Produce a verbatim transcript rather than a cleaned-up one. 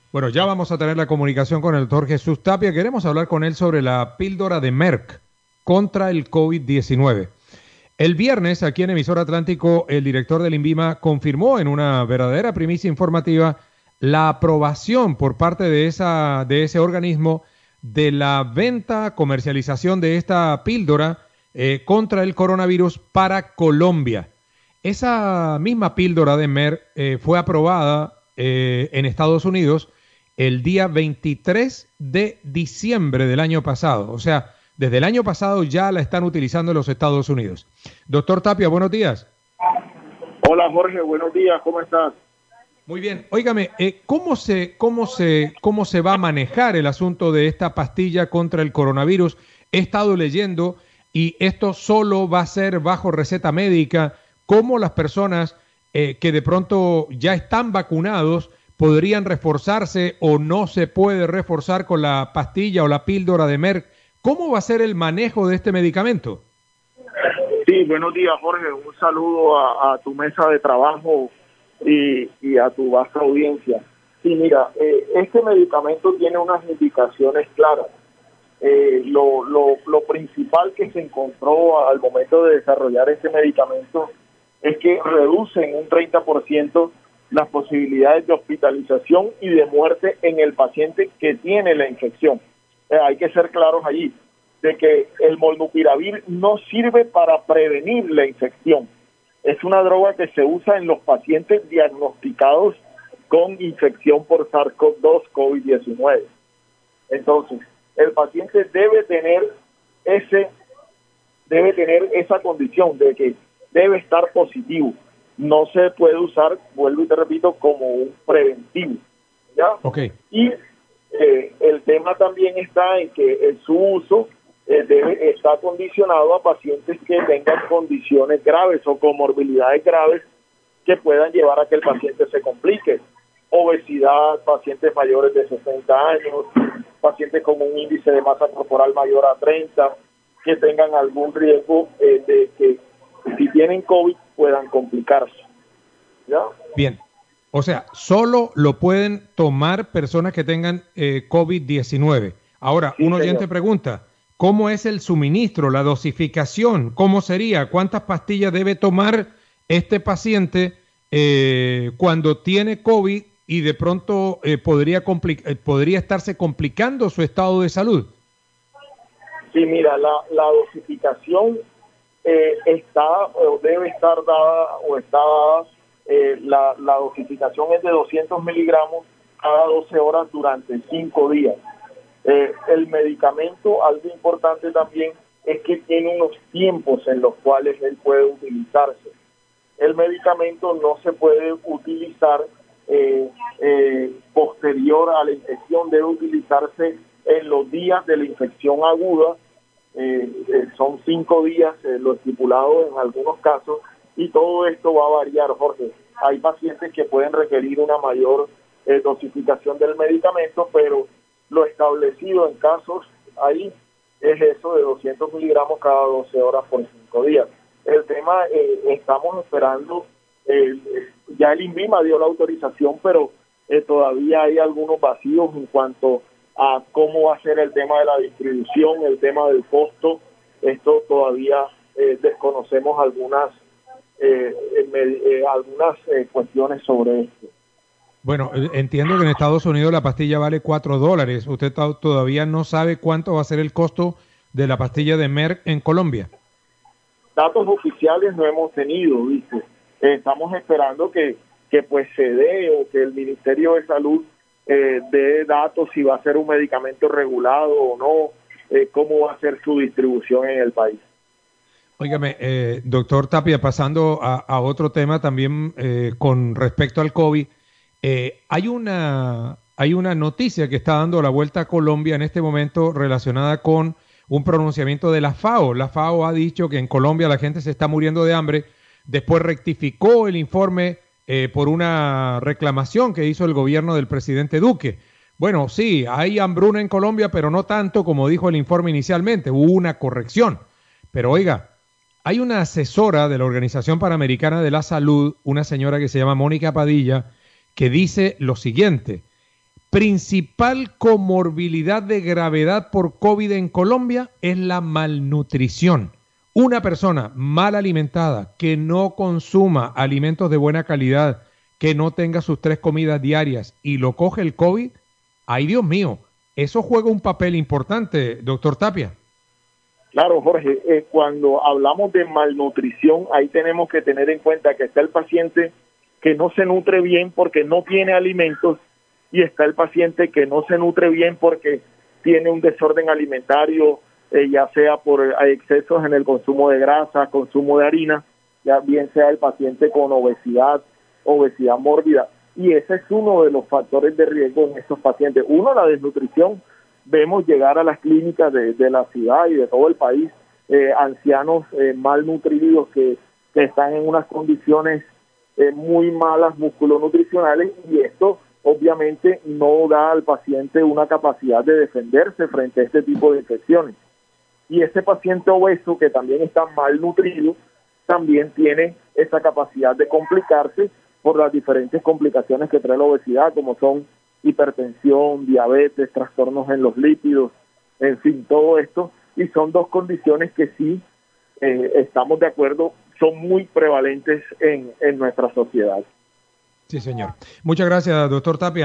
Bueno, ya vamos a tener la comunicación con el doctor Jesús Tapia. Queremos hablar con él sobre la píldora de Merck contra el COVID diecinueve. El viernes, aquí en Emisor Atlántico, el director del INVIMA confirmó en una verdadera primicia informativa la aprobación por parte de, esa, de ese organismo de la venta, comercialización de esta píldora eh, contra el coronavirus para Colombia. Esa misma píldora de Merck eh, fue aprobada eh, en Estados Unidos el día veintitrés de diciembre del año pasado. O sea, desde el año pasado ya la están utilizando en los Estados Unidos. Doctor Tapia, buenos días. Hola Jorge, buenos días, ¿cómo estás? Muy bien. Óigame, eh, ¿cómo se, cómo se, cómo se va a manejar el asunto de esta pastilla contra el coronavirus? He estado leyendo y esto solo va a ser bajo receta médica. ¿Cómo las personas eh, que de pronto ya están vacunados podrían reforzarse o no se puede reforzar con la pastilla o la píldora de Merck? ¿Cómo va a ser el manejo de este medicamento? Sí, buenos días Jorge, un saludo a, a tu mesa de trabajo y, y a tu vasta audiencia. Sí, mira, eh, este medicamento tiene unas indicaciones claras. Eh, lo, lo, lo principal que se encontró al momento de desarrollar este medicamento es que reduce en un treinta por ciento las posibilidades de hospitalización y de muerte en el paciente que tiene la infección. Eh, hay que ser claros allí, de que el molnupiravir no sirve para prevenir la infección. Es una droga que se usa en los pacientes diagnosticados con infección por SARS-CoV dos COVID diecinueve. Entonces, el paciente debe tener ese, debe tener esa condición de que debe estar positivo. No se puede usar, vuelvo y te repito, como un preventivo, ¿ya? Okay. Y eh, el tema también está en que eh, su uso eh, debe está condicionado a pacientes que tengan condiciones graves o comorbilidades graves que puedan llevar a que el paciente se complique. Obesidad, pacientes mayores de sesenta años, pacientes con un índice de masa corporal mayor a treinta, que tengan algún riesgo eh, de que si tienen COVID puedan complicarse. ¿Ya? Bien. O sea, solo lo pueden tomar personas que tengan eh, COVID diecinueve. Ahora, Sí, un oyente señor. pregunta, ¿cómo es el suministro, la dosificación? ¿Cómo sería? ¿Cuántas pastillas debe tomar este paciente eh, cuando tiene COVID y de pronto eh, podría, compli- eh, podría estarse complicando su estado de salud? Sí, mira, la, la dosificación eh, está o debe estar dada o está dada, eh, la, la dosificación es de doscientos miligramos cada doce horas durante cinco días. Eh, el medicamento, algo importante también, es que tiene unos tiempos en los cuales él puede utilizarse. El medicamento no se puede utilizar eh, eh, posterior a la infección, debe utilizarse en los días de la infección aguda. Eh, eh, son cinco días eh, lo estipulado en algunos casos, y todo esto va a variar, Jorge. Hay pacientes que pueden requerir una mayor eh, dosificación del medicamento, pero lo establecido en casos ahí es eso de doscientos miligramos cada doce horas por cinco días. El tema, eh, estamos esperando, eh, ya el INVIMA dio la autorización, pero eh, todavía hay algunos vacíos en cuanto a cómo va a ser el tema de la distribución, el tema del costo. Esto todavía eh, desconocemos algunas eh, eh, eh, algunas eh, cuestiones sobre esto. Bueno, eh, entiendo que en Estados Unidos la pastilla vale cuatro dólares. ¿Usted to- todavía no sabe cuánto va a ser el costo de la pastilla de Merck en Colombia? Datos oficiales no hemos tenido, ¿viste? Eh, estamos esperando que, que pues se dé, o que el Ministerio de Salud eh, dé datos si va a ser un medicamento regulado o no, eh, cómo va a ser su distribución en el país. Óigame, eh, doctor Tapia, pasando a, a otro tema también eh, con respecto al COVID, eh, hay una, hay una noticia que está dando la vuelta a Colombia en este momento relacionada con un pronunciamiento de la FAO. La FAO ha dicho que en Colombia la gente se está muriendo de hambre. Después rectificó el informe eh, por una reclamación que hizo el gobierno del presidente Duque. Bueno, sí, hay hambruna en Colombia, pero no tanto como dijo el informe inicialmente. Hubo una corrección. Pero oiga, hay una asesora de la Organización Panamericana de la Salud, una señora que se llama Mónica Padilla, que dice lo siguiente: principal comorbilidad de gravedad por COVID en Colombia es la malnutrición. Una persona mal alimentada, que no consuma alimentos de buena calidad, que no tenga sus tres comidas diarias y lo coge el COVID, ¡ay, Dios mío! Eso juega un papel importante, doctor Tapia. Claro, Jorge, eh, cuando hablamos de malnutrición, ahí tenemos que tener en cuenta que está el paciente que no se nutre bien porque no tiene alimentos, y está el paciente que no se nutre bien porque tiene un desorden alimentario, eh, ya sea por eh, excesos en el consumo de grasa, consumo de harina, ya bien sea el paciente con obesidad, obesidad mórbida, y ese es uno de los factores de riesgo en estos pacientes. Uno, la desnutrición. Vemos llegar a las clínicas de, de la ciudad y de todo el país eh, ancianos eh, malnutridos que, que están en unas condiciones eh, muy malas musculonutricionales, y esto obviamente no da al paciente una capacidad de defenderse frente a este tipo de infecciones. Y ese paciente obeso que también está malnutrido también tiene esa capacidad de complicarse por las diferentes complicaciones que trae la obesidad, como son hipertensión, diabetes, trastornos en los lípidos, en fin, todo esto, y son dos condiciones que sí eh, estamos de acuerdo, son muy prevalentes en, en nuestra sociedad. Sí, señor. Muchas gracias, doctor Tapia.